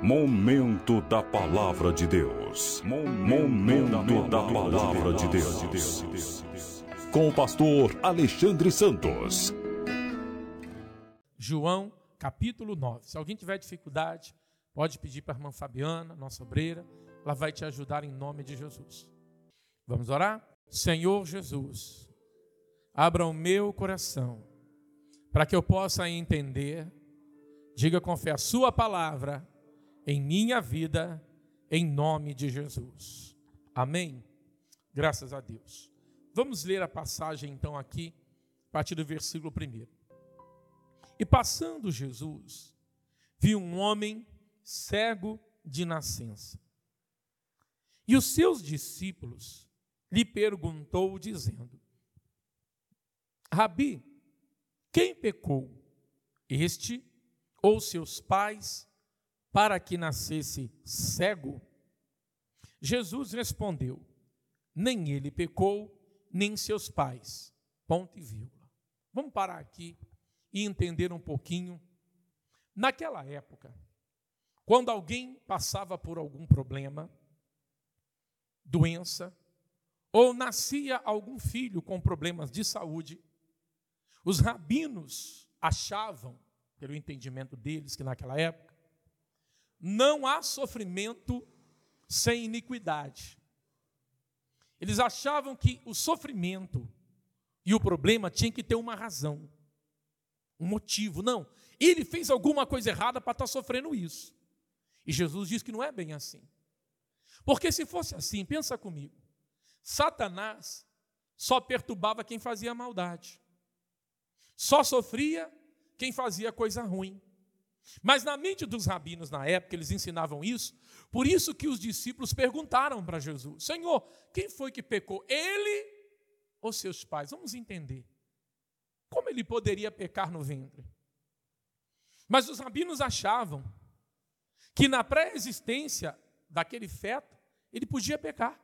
Momento da Palavra de Deus. Momento da Palavra de Deus. Com o pastor Alexandre Santos. João, capítulo 9. Se alguém tiver dificuldade, pode pedir para a irmã Fabiana, nossa obreira. Ela vai te ajudar em nome de Jesus. Vamos orar? Senhor Jesus, abra o meu coração para que eu possa entender. Diga com fé a sua palavra em minha vida, em nome de Jesus. Amém? Graças a Deus. Vamos ler a passagem então aqui, a partir do versículo 1. E passando Jesus, viu um homem cego de nascença. E os seus discípulos lhe perguntou, dizendo: Rabi, quem pecou, este ou seus pais, para que nascesse cego? Jesus respondeu: nem ele pecou, nem seus pais. Ponto e vírgula. Vamos parar aqui e entender um pouquinho. Naquela época, quando alguém passava por algum problema, doença, ou nascia algum filho com problemas de saúde, os rabinos achavam, pelo entendimento deles, que naquela época, não há sofrimento sem iniquidade. Eles achavam que o sofrimento e o problema tinha que ter uma razão, um motivo. Não, ele fez alguma coisa errada para estar sofrendo isso. E Jesus diz que não é bem assim. Porque se fosse assim, pensa comigo, Satanás só perturbava quem fazia maldade. Só sofria quem fazia coisa ruim. Mas na mente dos rabinos na época, eles ensinavam isso, por isso que os discípulos perguntaram para Jesus: Senhor, quem foi que pecou, ele ou seus pais? Vamos entender. Como ele poderia pecar no ventre? Mas os rabinos achavam que na pré-existência daquele feto, ele podia pecar.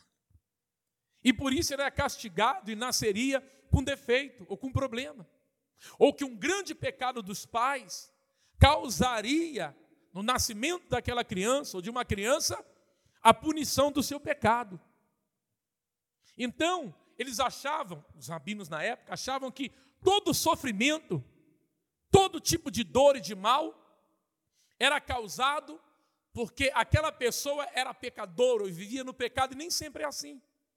E por isso ele era castigado e nasceria com defeito ou com problema. Ou que um grande pecado dos pais causaria no nascimento daquela criança ou de uma criança a punição do seu pecado. Então, eles achavam, os rabinos na época, achavam que todo sofrimento, todo tipo de dor e de mal era causado porque aquela pessoa era pecadora ou vivia no pecado, e nem sempre é assim.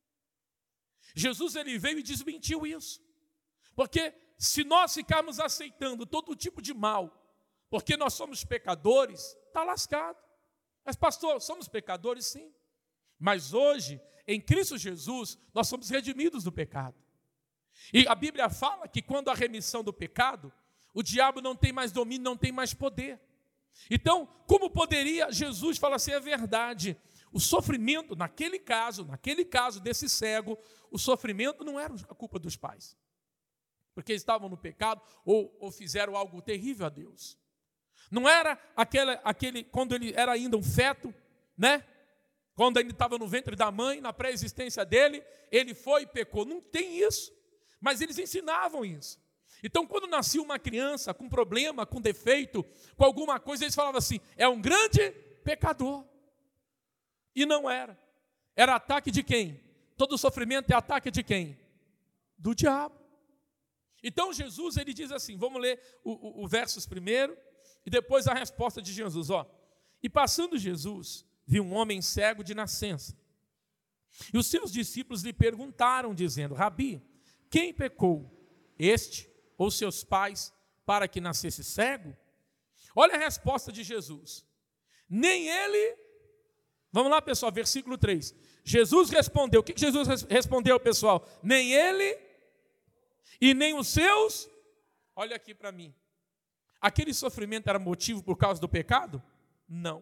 Jesus ele veio e desmentiu isso. Porque se nós ficarmos aceitando todo tipo de mal, porque nós somos pecadores, está lascado. Mas pastor, somos pecadores sim. Mas hoje, em Cristo Jesus, nós somos redimidos do pecado. E a Bíblia fala que quando há remissão do pecado, o diabo não tem mais domínio, não tem mais poder. Então, como poderia Jesus falar assim, é verdade, o sofrimento, naquele caso desse cego, o sofrimento não era a culpa dos pais. Porque eles estavam no pecado ou fizeram algo terrível a Deus. Não era aquele quando ele era ainda um feto, né? Quando ainda estava no ventre da mãe, na pré-existência dele, ele foi e pecou. Não tem isso. Mas eles ensinavam isso. Então, quando nascia uma criança com problema, com defeito, com alguma coisa, eles falavam assim, é um grande pecador. E não era. Era ataque de quem? Todo sofrimento é ataque de quem? Do diabo. Então, Jesus, ele diz assim, vamos ler o versos primeiro, e depois a resposta de Jesus. E passando Jesus, viu um homem cego de nascença. E os seus discípulos lhe perguntaram, dizendo: Rabi, quem pecou, este ou seus pais, para que nascesse cego? Olha a resposta de Jesus. Nem ele... Vamos lá, pessoal, versículo 3. Jesus respondeu. O que Jesus respondeu, pessoal? Nem ele e nem os seus... Olha aqui para mim. Aquele sofrimento era motivo por causa do pecado? Não.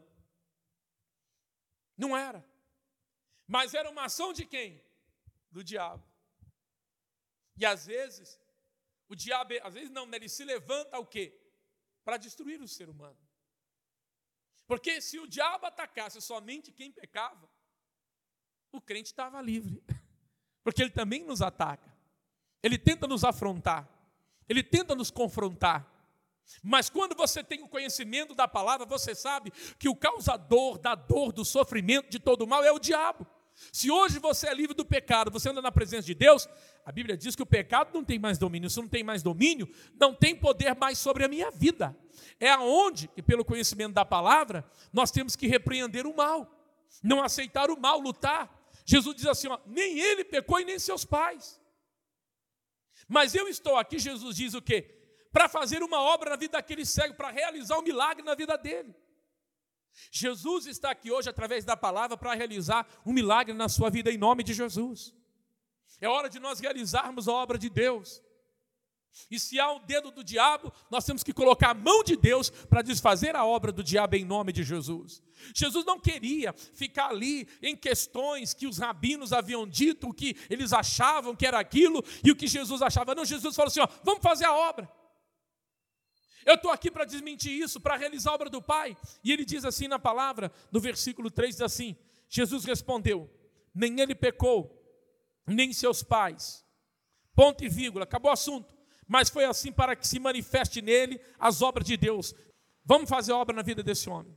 Não era. Mas era uma ação de quem? Do diabo. E às vezes, o diabo, ele se levanta o quê? Para destruir o ser humano. Porque se o diabo atacasse somente quem pecava, o crente estava livre. Porque ele também nos ataca. Ele tenta nos afrontar. Ele tenta nos confrontar. Mas quando você tem o conhecimento da palavra, você sabe que o causador da dor, do sofrimento, de todo mal é o diabo. Se hoje você é livre do pecado, você anda na presença de Deus, a Bíblia diz que o pecado não tem mais domínio. Se não tem mais domínio, não tem poder mais sobre a minha vida. É aonde, que pelo conhecimento da palavra, nós temos que repreender o mal, não aceitar o mal, lutar. Jesus diz assim, nem ele pecou e nem seus pais. Mas eu estou aqui, Jesus diz o quê? Para fazer uma obra na vida daquele cego, para realizar um milagre na vida dele. Jesus está aqui hoje, através da palavra, para realizar um milagre na sua vida, em nome de Jesus. É hora de nós realizarmos a obra de Deus. E se há um dedo do diabo, nós temos que colocar a mão de Deus para desfazer a obra do diabo em nome de Jesus. Jesus não queria ficar ali em questões que os rabinos haviam dito, o que eles achavam que era aquilo e o que Jesus achava. Não, Jesus falou assim, vamos fazer a obra. Eu estou aqui para desmentir isso, para realizar a obra do Pai. E ele diz assim na palavra, no versículo 3, diz assim, Jesus respondeu, nem ele pecou, nem seus pais. Ponto e vírgula, acabou o assunto. Mas foi assim para que se manifeste nele as obras de Deus. Vamos fazer a obra na vida desse homem.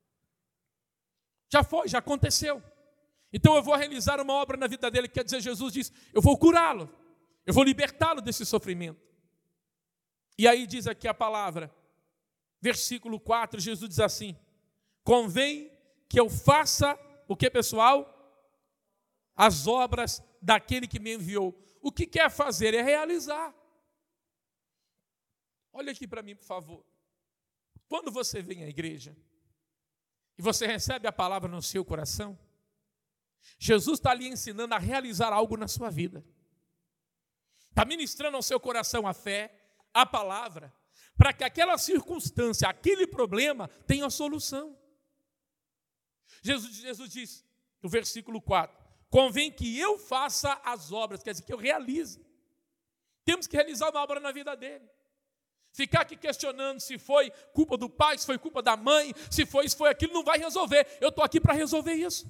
Já foi, já aconteceu. Então eu vou realizar uma obra na vida dele, quer dizer, Jesus diz, eu vou curá-lo, eu vou libertá-lo desse sofrimento. E aí diz aqui a palavra, versículo 4, Jesus diz assim, convém que eu faça, o que pessoal? As obras daquele que me enviou. O que quer fazer é realizar. Olha aqui para mim, por favor. Quando você vem à igreja e você recebe a palavra no seu coração, Jesus está ali ensinando a realizar algo na sua vida. Está ministrando ao seu coração a fé, a palavra, para que aquela circunstância, aquele problema tenha solução. Jesus diz, no versículo 4, convém que eu faça as obras, quer dizer, que eu realize. Temos que realizar uma obra na vida dele. Ficar aqui questionando se foi culpa do pai, se foi culpa da mãe, se foi isso, foi aquilo, não vai resolver. Eu estou aqui para resolver isso.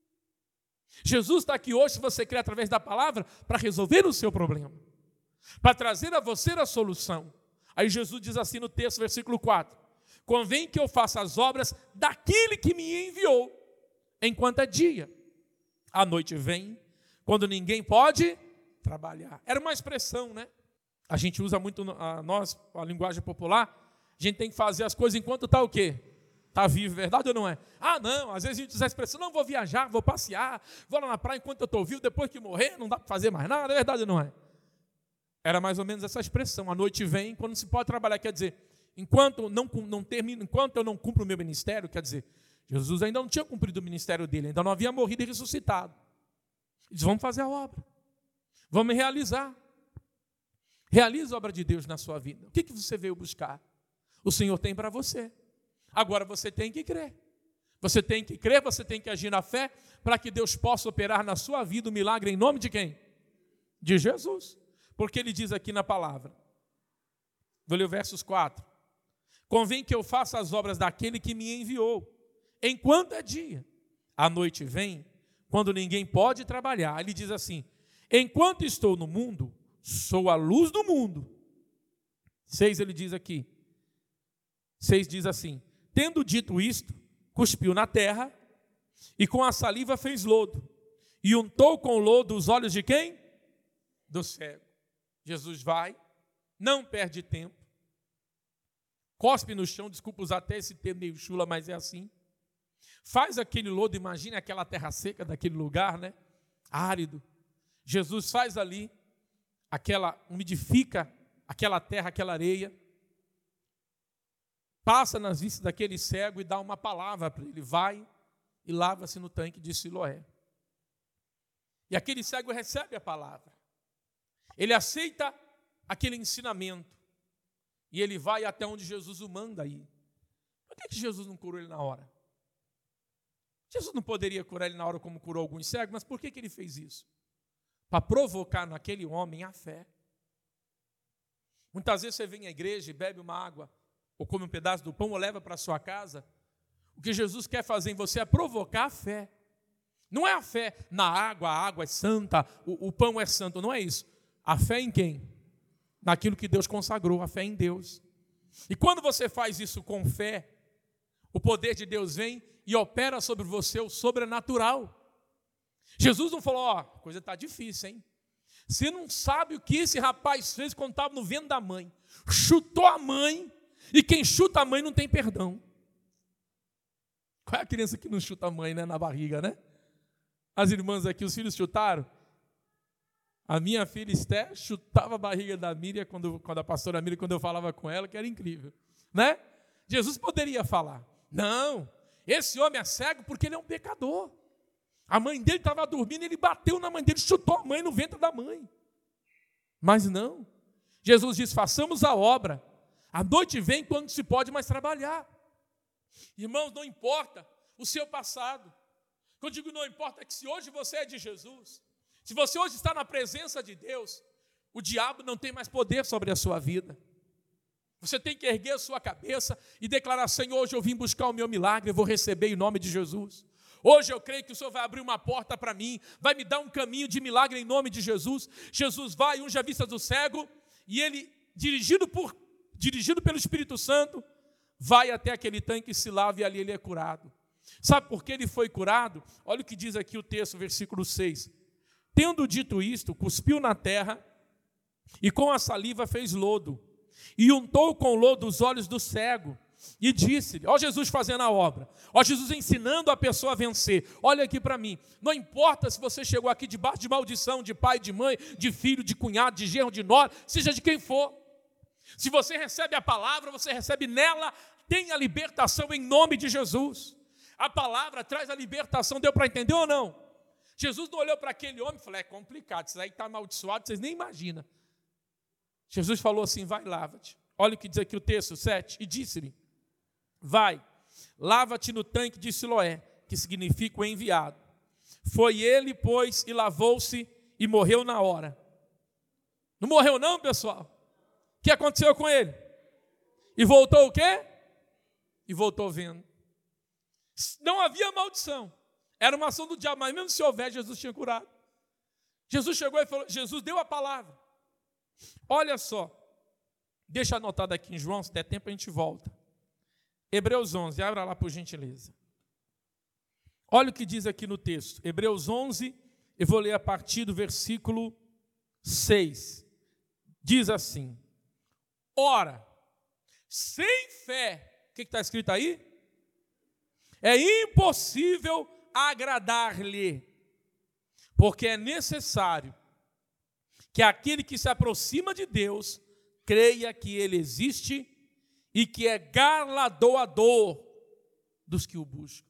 Jesus está aqui hoje, se você crê através da palavra, para resolver o seu problema, para trazer a você a solução. Aí Jesus diz assim no texto, versículo 4, convém que eu faça as obras daquele que me enviou, enquanto é dia. A noite vem, quando ninguém pode trabalhar. Era uma expressão, né? A gente usa muito, a linguagem popular, a gente tem que fazer as coisas enquanto está o quê? Está vivo, verdade ou não é? Não, às vezes a gente usa a expressão, não, vou viajar, vou passear, vou lá na praia enquanto eu estou vivo, depois que morrer não dá para fazer mais nada, é verdade ou não é? Era mais ou menos essa expressão, a noite vem, quando se pode trabalhar, quer dizer, enquanto eu não cumpro o meu ministério, quer dizer, Jesus ainda não tinha cumprido o ministério dele, ainda não havia morrido e ressuscitado. Ele diz, vamos fazer a obra, vamos realizar. Realize a obra de Deus na sua vida. O que você veio buscar? O Senhor tem para você. Agora você tem que crer. Você tem que crer, você tem que agir na fé, para que Deus possa operar na sua vida o milagre em nome de quem? De Jesus. Porque ele diz aqui na palavra, vou ler o versos 4, convém que eu faça as obras daquele que me enviou, enquanto é dia. A noite vem, quando ninguém pode trabalhar. Ele diz assim, enquanto estou no mundo, sou a luz do mundo. 6 ele diz aqui, 6 diz assim, tendo dito isto, cuspiu na terra, e com a saliva fez lodo, e untou com o lodo os olhos de quem? Do cego. Jesus vai, não perde tempo, cospe no chão, desculpa usar até esse termo meio chula, mas é assim, faz aquele lodo, imagine aquela terra seca daquele lugar, né? Árido. Jesus faz ali, umidifica aquela terra, aquela areia, passa nas vistas daquele cego e dá uma palavra para ele, vai e lava-se no tanque de Siloé. E aquele cego recebe a palavra, ele aceita aquele ensinamento, e ele vai até onde Jesus o manda ir. Por que Jesus não curou ele na hora? Jesus não poderia curar ele na hora como curou alguns cegos, mas por que ele fez isso? Para provocar naquele homem a fé. Muitas vezes você vem à igreja e bebe uma água, ou come um pedaço do pão, ou leva para a sua casa. O que Jesus quer fazer em você é provocar a fé. Não é a fé na água, a água é santa, o pão é santo, não é isso. A fé em quem? Naquilo que Deus consagrou, a fé em Deus. E quando você faz isso com fé, o poder de Deus vem e opera sobre você o sobrenatural. Jesus não falou, a coisa está difícil, hein? Você não sabe o que esse rapaz fez quando estava no ventre da mãe. Chutou a mãe, e quem chuta a mãe não tem perdão. Qual é a criança que não chuta a mãe, né, na barriga, né? As irmãs aqui, os filhos chutaram? A minha filha Esther chutava a barriga da Miriam, quando a pastora Miriam, quando eu falava com ela, que era incrível, né? Jesus poderia falar, não, esse homem é cego porque ele é um pecador. A mãe dele estava dormindo, ele bateu na mãe dele, chutou a mãe no ventre da mãe. Mas não, Jesus diz, façamos a obra, a noite vem quando se pode mais trabalhar. Irmãos, não importa o seu passado. Quando eu digo não importa, é que se hoje você é de Jesus, se você hoje está na presença de Deus, o diabo não tem mais poder sobre a sua vida. Você tem que erguer a sua cabeça e declarar, Senhor, hoje eu vim buscar o meu milagre, eu vou receber em nome de Jesus. Hoje eu creio que o Senhor vai abrir uma porta para mim, vai me dar um caminho de milagre em nome de Jesus. Jesus vai, unge a vista do cego, e ele, dirigido pelo Espírito Santo, vai até aquele tanque e se lava, e ali ele é curado. Sabe por que ele foi curado? Olha o que diz aqui o texto, versículo 6. Tendo dito isto, cuspiu na terra, e com a saliva fez lodo, e untou com lodo os olhos do cego, e disse-lhe, ó Jesus fazendo a obra, ó Jesus ensinando a pessoa a vencer, olha aqui para mim, não importa se você chegou aqui debaixo de maldição, de pai, de mãe, de filho, de cunhado, de genro, de nora, seja de quem for, se você recebe a palavra, você recebe nela, tem a libertação em nome de Jesus. A palavra traz a libertação, deu para entender ou não? Jesus não olhou para aquele homem e falou, é complicado, isso aí está amaldiçoado, vocês nem imaginam. Jesus falou assim, vai, lava-te. Olha o que diz aqui o texto, 7, e disse-lhe, vai, lava-te no tanque de Siloé, que significa o enviado. Foi ele, pois, e lavou-se e morreu na hora. Não morreu não, pessoal? O que aconteceu com ele? E voltou o quê? E voltou vendo. Não havia maldição. Era uma ação do diabo, mas mesmo se houver, Jesus tinha curado. Jesus chegou e falou, Jesus deu a palavra. Olha só, deixa anotado aqui em João, se der tempo a gente volta. Hebreus 11, abra lá por gentileza. Olha o que diz aqui no texto. Hebreus 11, eu vou ler a partir do versículo 6. Diz assim, ora, sem fé, o que está escrito aí? É impossível agradar-lhe, porque é necessário que aquele que se aproxima de Deus creia que Ele existe e que é galardoador dos que o buscam.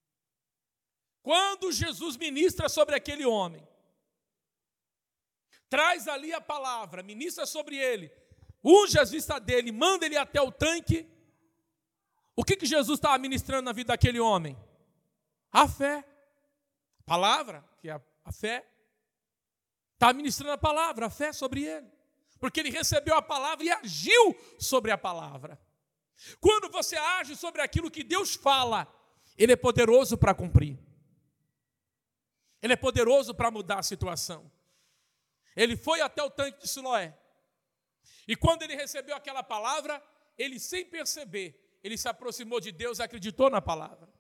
Quando Jesus ministra sobre aquele homem, traz ali a palavra, ministra sobre ele, unge as vistas dele, manda ele até o tanque. O que Jesus estava ministrando na vida daquele homem? A fé. A palavra, que é a fé. Estava ministrando a palavra, a fé sobre ele. Porque ele recebeu a palavra e agiu sobre a palavra. Quando você age sobre aquilo que Deus fala, Ele é poderoso para cumprir. Ele é poderoso para mudar a situação. Ele foi até o tanque de Siloé. E quando ele recebeu aquela palavra, ele, sem perceber, ele se aproximou de Deus e acreditou na palavra.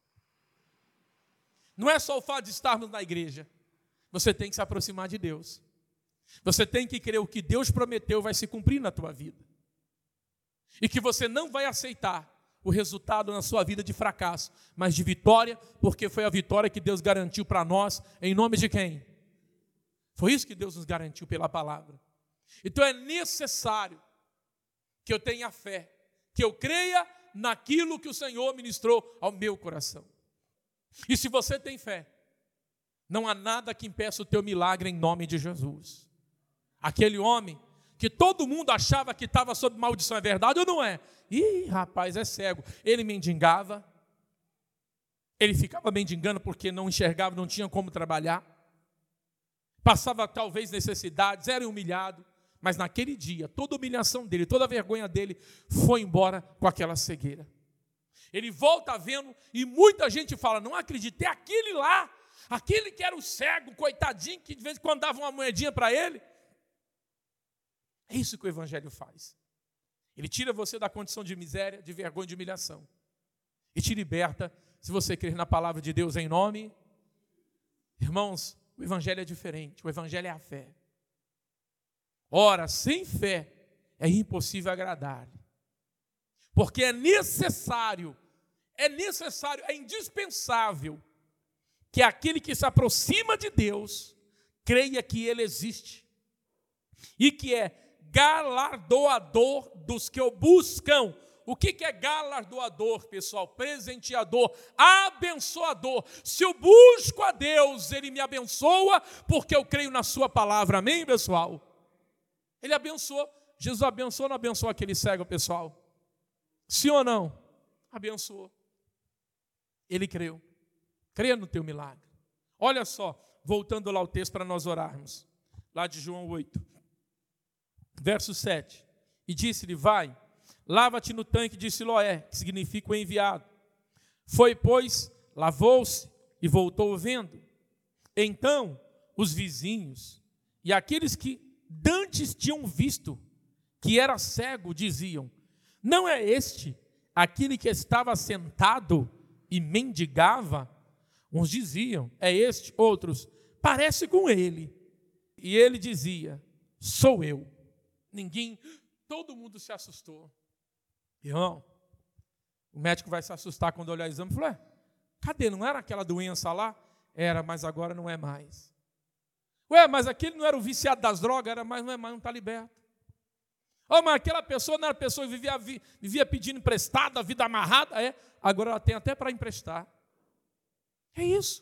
Não é só o fato de estarmos na igreja. Você tem que se aproximar de Deus. Você tem que crer o que Deus prometeu vai se cumprir na tua vida. E que você não vai aceitar o resultado na sua vida de fracasso, mas de vitória, porque foi a vitória que Deus garantiu para nós, em nome de quem? Foi isso que Deus nos garantiu pela palavra. Então é necessário que eu tenha fé, que eu creia naquilo que o Senhor ministrou ao meu coração. E se você tem fé, não há nada que impeça o teu milagre em nome de Jesus. Aquele homem que todo mundo achava que estava sob maldição, é verdade ou não é? Ih, rapaz, é cego. Ele mendigava, ele ficava mendigando porque não enxergava, não tinha como trabalhar, passava talvez necessidades, era humilhado, mas naquele dia, toda a humilhação dele, toda a vergonha dele foi embora com aquela cegueira. Ele volta vendo e muita gente fala, não acredito, é aquele lá, aquele que era o cego, coitadinho, que de vez em quando dava uma moedinha para ele. É isso que o Evangelho faz. Ele tira você da condição de miséria, de vergonha, de humilhação. E te liberta, se você crer na palavra de Deus em nome. Irmãos, o evangelho é diferente, o evangelho é a fé. Ora, sem fé é impossível agradar-lhe. Porque é necessário, é indispensável que aquele que se aproxima de Deus creia que Ele existe e que é galardoador dos que o buscam. O que é galardoador, pessoal? Presenteador, abençoador. Se eu busco a Deus, Ele me abençoa, porque eu creio na sua palavra. Amém, pessoal? Ele abençoou. Jesus abençoou ou não abençoou aquele cego, pessoal? Sim ou não? Abençoou. Ele creu. Creia no teu milagre. Olha só, voltando lá ao texto para nós orarmos. Lá de João 8. Verso 7. E disse-lhe, vai, lava-te no tanque de Siloé, que significa o enviado. Foi, pois, lavou-se e voltou vendo. Então, os vizinhos e aqueles que dantes tinham visto que era cego, diziam, não é este aquele que estava sentado e mendigava? Uns diziam, é este, outros, parece com ele. E ele dizia, sou eu. Todo mundo se assustou. Irmão, o médico vai se assustar quando olhar o exame e falar, cadê? Não era aquela doença lá? Era, mas agora não é mais. Ué, mas aquele não era o viciado das drogas? Era, mas não é mais, não está liberto. Oh, mas aquela pessoa não era a pessoa que vivia pedindo emprestado, a vida amarrada? É, agora ela tem até para emprestar. É isso.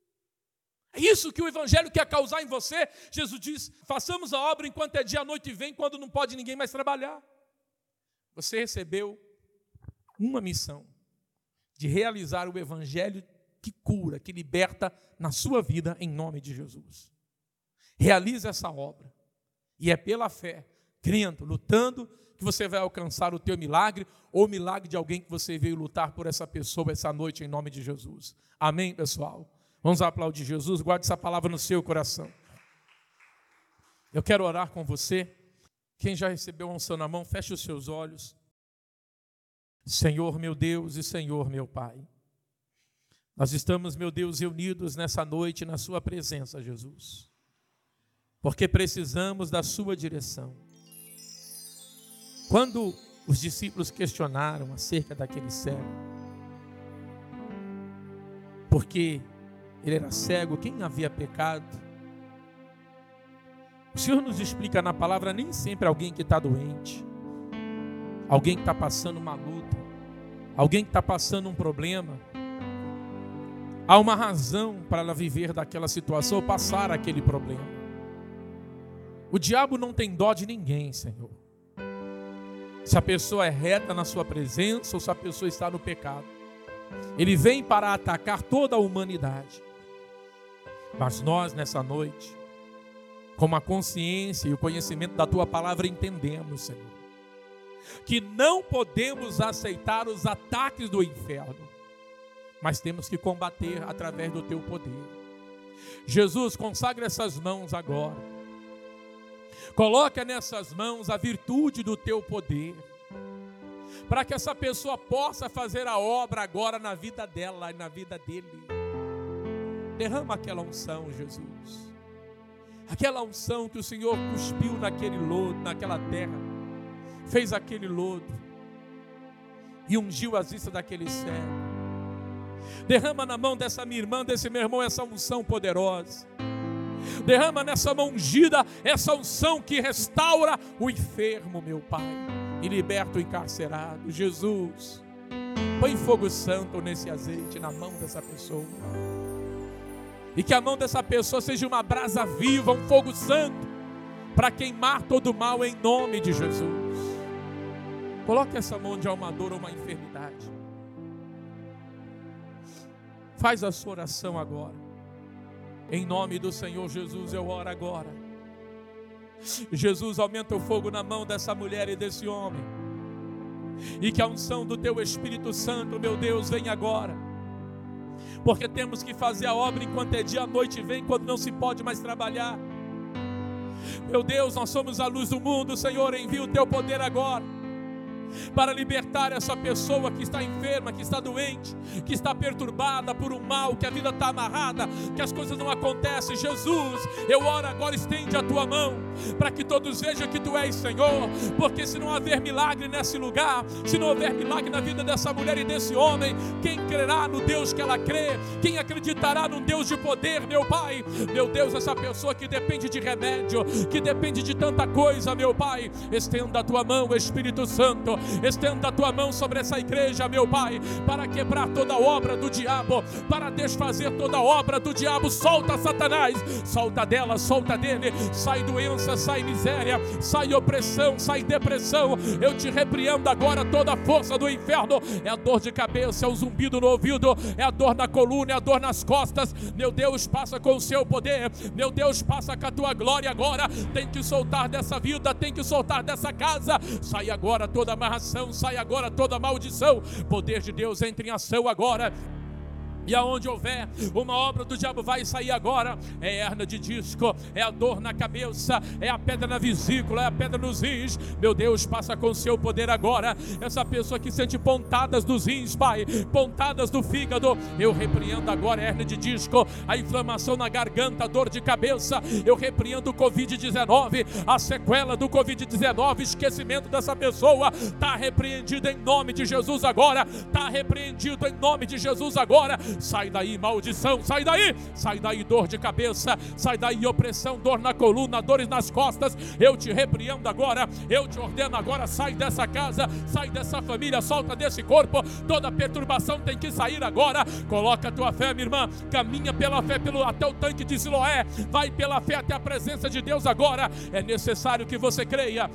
É isso que o evangelho quer causar em você. Jesus diz, façamos a obra enquanto é dia, a noite vem, quando não pode ninguém mais trabalhar. Você recebeu uma missão de realizar o evangelho que cura, que liberta na sua vida, em nome de Jesus. Realize essa obra. E é pela fé, crendo, lutando, que você vai alcançar o teu milagre, ou o milagre de alguém que você veio lutar por essa pessoa essa noite, em nome de Jesus. Amém, pessoal? Vamos aplaudir Jesus, guarde essa palavra no seu coração. Eu quero orar com você. Quem já recebeu a unção na mão, feche os seus olhos. Senhor meu Deus e Senhor meu Pai, nós estamos, meu Deus, reunidos nessa noite na sua presença, Jesus, porque precisamos da sua direção. Quando os discípulos questionaram acerca daquele cego, porque ele era cego, quem havia pecado? O Senhor nos explica na palavra, nem sempre alguém que está doente, alguém que está passando uma luta, alguém que está passando um problema, há uma razão para ela viver daquela situação ou passar aquele problema. O diabo não tem dó de ninguém, Senhor. Se a pessoa é reta na sua presença ou se a pessoa está no pecado, ele vem para atacar toda a humanidade. Mas nós, nessa noite, com a consciência e o conhecimento da Tua palavra, entendemos, Senhor, que não podemos aceitar os ataques do inferno, mas temos que combater através do Teu poder. Jesus, consagra essas mãos agora. Coloca nessas mãos a virtude do Teu poder, para que essa pessoa possa fazer a obra agora na vida dela e na vida dele. Derrama aquela unção, Jesus. Aquela unção que o Senhor cuspiu naquele lodo, naquela terra, fez aquele lodo e ungiu as vistas daquele cego. Derrama na mão dessa minha irmã, desse meu irmão, essa unção poderosa. Derrama nessa mão ungida essa unção que restaura o enfermo, meu Pai, e liberta o encarcerado. Jesus, põe fogo santo nesse azeite na mão dessa pessoa. E que a mão dessa pessoa seja uma brasa viva, um fogo santo, para queimar todo o mal em nome de Jesus. Coloque essa mão de uma dor ou uma enfermidade. Faz a sua oração agora. Em nome do Senhor Jesus eu oro agora. Jesus, aumenta o fogo na mão dessa mulher e desse homem. E que a unção do Teu Espírito Santo, meu Deus, venha agora. Porque temos que fazer a obra enquanto é dia, a noite vem, quando não se pode mais trabalhar. Meu Deus, nós somos a luz do mundo, Senhor, envia o Teu poder agora. para libertar essa pessoa que está enferma, que está doente, que está perturbada por um mal, que a vida está amarrada, que as coisas não acontecem. Jesus, eu oro agora, estende a tua mão, para que todos vejam que tu és Senhor, porque se não haver milagre nesse lugar, se não houver milagre na vida dessa mulher e desse homem, quem crerá no Deus que ela crê? Quem acreditará num Deus de poder, meu Pai? Meu Deus, essa pessoa que depende de remédio, que depende de tanta coisa, meu Pai, estenda a tua mão, Espírito Santo, estenda a tua mão sobre essa igreja, meu Pai, para quebrar toda obra do diabo, para desfazer toda obra do diabo. Solta Satanás, solta dela, solta dele, sai doença, sai miséria, sai opressão, sai depressão. Eu te repreendo agora toda a força do inferno. É a dor de cabeça, é o zumbido no ouvido, é a dor na coluna, é a dor nas costas. Meu Deus, passa com o seu poder, meu Deus, passa com a tua glória agora. Tem que soltar dessa vida, tem que soltar dessa casa. Sai agora toda amarração, sai agora toda maldição. Poder de Deus entra em ação agora. E aonde houver uma obra do diabo, vai sair agora. É hernia de disco, é a dor na cabeça, é a pedra na vesícula, é a pedra nos rins. Meu Deus, passa com o seu poder agora. Essa pessoa que sente pontadas dos rins, Pai, pontadas do fígado, eu repreendo agora a hernia de disco, a inflamação na garganta, a dor de cabeça. Eu repreendo o Covid-19, a sequela do Covid-19, esquecimento dessa pessoa, está repreendido em nome de Jesus agora. Está repreendido em nome de Jesus agora. Sai daí maldição, sai daí dor de cabeça, sai daí opressão, dor na coluna, dores nas costas. Eu te repreendo agora, eu te ordeno agora, sai dessa casa, sai dessa família, solta desse corpo, toda perturbação tem que sair agora. Coloca a tua fé, minha irmã, caminha pela fé até o tanque de Siloé, vai pela fé até a presença de Deus agora. É necessário que você creia,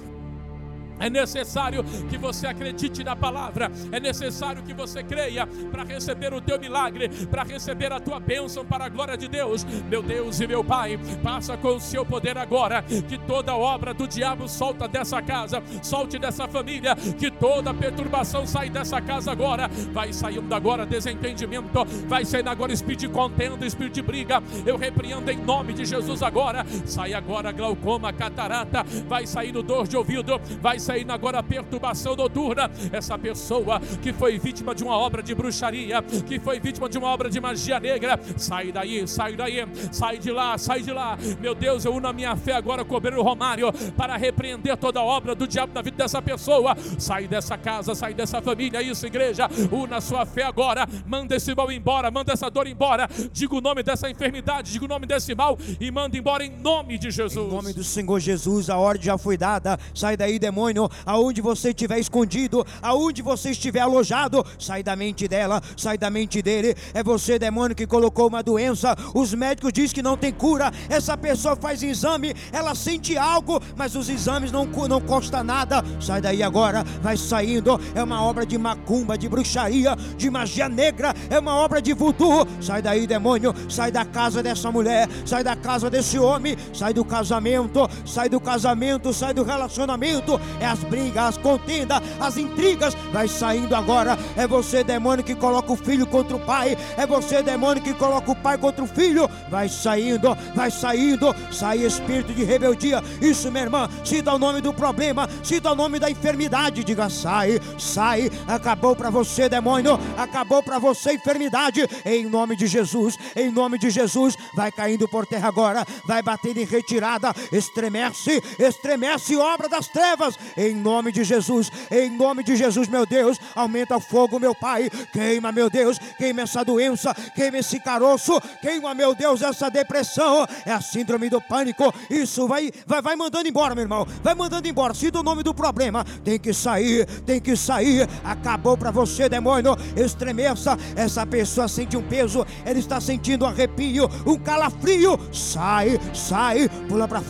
é necessário que você acredite na palavra, é necessário que você creia para receber o teu milagre, para receber a tua bênção para a glória de Deus. Meu Deus e meu Pai, passa com o seu poder agora, que toda obra do diabo solta dessa casa, solte dessa família, que toda perturbação sai dessa casa agora. Vai saindo agora desentendimento, vai saindo agora espírito de contenda, espírito de briga, eu repreendo em nome de Jesus agora. Sai agora glaucoma, catarata, vai saindo dor de ouvido, vai saindo agora a perturbação noturna. Essa pessoa que foi vítima de uma obra de bruxaria, que foi vítima de uma obra de magia negra, sai daí, sai de lá. Meu Deus, eu uno a minha fé agora com o obreiro Romário para repreender toda a obra do diabo na vida dessa pessoa. Sai dessa casa, sai dessa família. Isso, igreja, una a sua fé agora, manda esse mal embora, manda essa dor embora, diga o nome dessa enfermidade, diga o nome desse mal e manda embora em nome de Jesus. Em nome do Senhor Jesus, a ordem já foi dada. Sai daí, demônio, aonde você estiver escondido, aonde você estiver alojado, sai da mente dela, sai da mente dele. É você, demônio, que colocou uma doença, os médicos dizem que não tem cura. Essa pessoa faz exame, ela sente algo, mas os exames não constam nada. Sai daí agora, vai saindo. É uma obra de macumba, de bruxaria, de magia negra, é uma obra de voodoo. Sai daí, demônio, sai da casa dessa mulher, sai da casa desse homem, sai do casamento, sai do relacionamento. É as brigas, as contendas, as intrigas, vai saindo agora. É você, demônio, que coloca o filho contra o pai, é você, demônio, que coloca o pai contra o filho. Vai saindo, sai espírito de rebeldia. Isso, minha irmã, cita o nome do problema, cita o nome da enfermidade, diga sai, acabou para você, demônio, acabou para você, enfermidade, em nome de Jesus, vai caindo por terra agora, vai batendo em retirada, estremece, obra das trevas, em nome de Jesus, meu Deus, aumenta o fogo, meu Pai, queima, meu Deus, queima essa doença, queima esse caroço, queima, meu Deus, essa depressão, é a síndrome do pânico. Isso, vai mandando embora, meu irmão, vai mandando embora, cita o nome do problema, tem que sair, acabou para você, demônio, estremeça. Essa pessoa sente um peso, ela está sentindo um arrepio, um calafrio, sai, pula para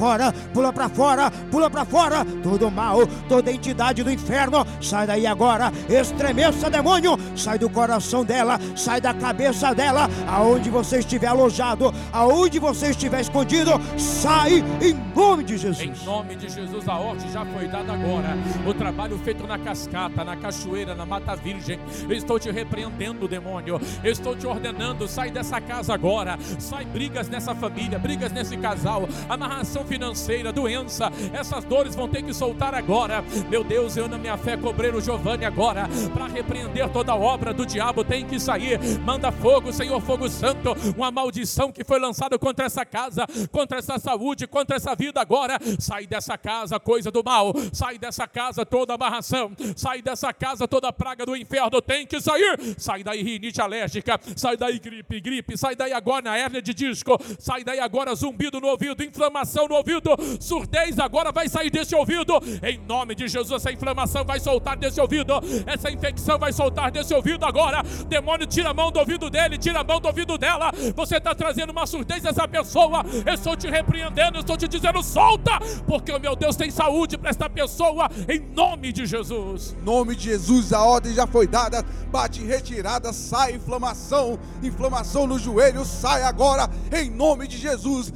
fora, todo mal, toda entidade do inferno, sai daí agora, estremeça, demônio, sai do coração dela, sai da cabeça dela, aonde você estiver alojado, aonde você estiver escondido, sai em nome de Em Jesus. nome de Jesus, a ordem já foi dada agora. O trabalho feito na cascata, na cachoeira, na mata virgem. Eu estou te repreendendo, demônio. Eu estou te ordenando, sai dessa casa agora. Sai brigas nessa família, brigas nesse casal, amarração financeira, doença. Essas dores vão ter que soltar agora. Meu Deus, eu na minha fé cobreiro Giovanni agora, para repreender toda obra do diabo, tem que sair. Manda fogo, Senhor, fogo santo. Uma maldição que foi lançada contra essa casa, contra essa saúde, contra essa vida agora. Sai dessa casa, coisa do mal. Sai dessa casa toda amarração. Sai dessa casa toda praga do inferno, tem que sair. Sai daí rinite alérgica. Sai daí gripe. Sai daí agora na hérnia de disco. Sai daí agora zumbido no ouvido, inflamação no ouvido, surdez agora vai sair desse ouvido. Em nome de Jesus, essa inflamação vai soltar desse ouvido. Essa infecção vai soltar desse ouvido agora. Demônio, tira a mão do ouvido dele, tira a mão do ouvido dela. Você está trazendo uma surdez a essa pessoa. Eu estou te repreendendo, eu estou te dizendo, solta, porque o meu Deus tem saúde para esta pessoa, em nome de Jesus. Em nome de Jesus, a ordem já foi dada. Bate em retirada, sai inflamação no joelho, sai agora, em nome de Jesus.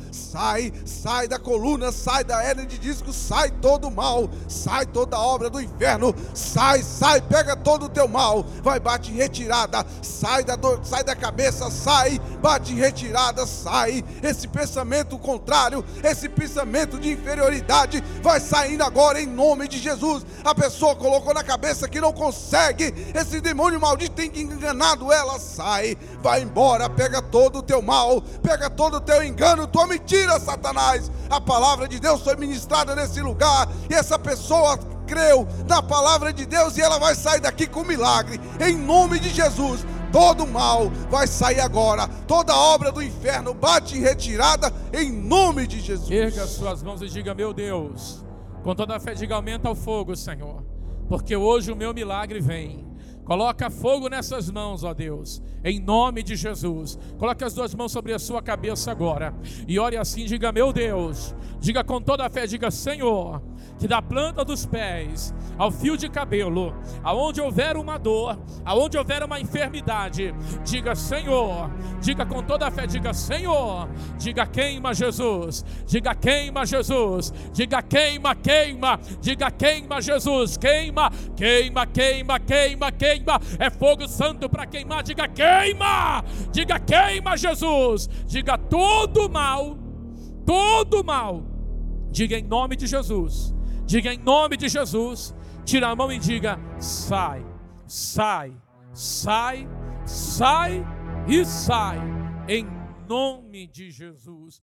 Sai da coluna, sai da hérnia de disco, sai todo o mal, sai toda a obra do inferno, sai, pega todo o teu mal, vai, bate em retirada, sai da dor, sai da cabeça, sai, bate em retirada, sai, esse pensamento contrário, esse pensamento de inferioridade, vai saindo agora em nome de Jesus. A pessoa colocou na cabeça que não consegue, esse demônio maldito tem enganado ela, sai, vai embora, pega todo o teu mal, pega todo o teu engano, tua mentira, Satanás. A palavra de Deus foi ministrada nesse lugar, e essa pessoa creu na palavra de Deus, e ela vai sair daqui com milagre, em nome de Jesus. Todo mal vai sair agora, toda obra do inferno bate em retirada, em nome de Jesus. Erga suas mãos e diga: meu Deus, com toda a fé, diga: aumenta o fogo, Senhor, porque hoje o meu milagre vem. Coloca fogo nessas mãos, ó Deus, em nome de Jesus. Coloque as duas mãos sobre a sua cabeça agora e ore assim, diga: meu Deus, diga com toda a fé, diga: Senhor, que da planta dos pés ao fio de cabelo, aonde houver uma dor, aonde houver uma enfermidade, diga: Senhor, diga com toda a fé, diga: Senhor, diga: queima Jesus, diga: queima Jesus, diga: queima, diga: queima Jesus, queima, é fogo santo para queimar, diga: queima Jesus, diga: todo mal, diga em nome de Jesus, diga em nome de Jesus, tira a mão e diga: sai, e sai, em nome de Jesus.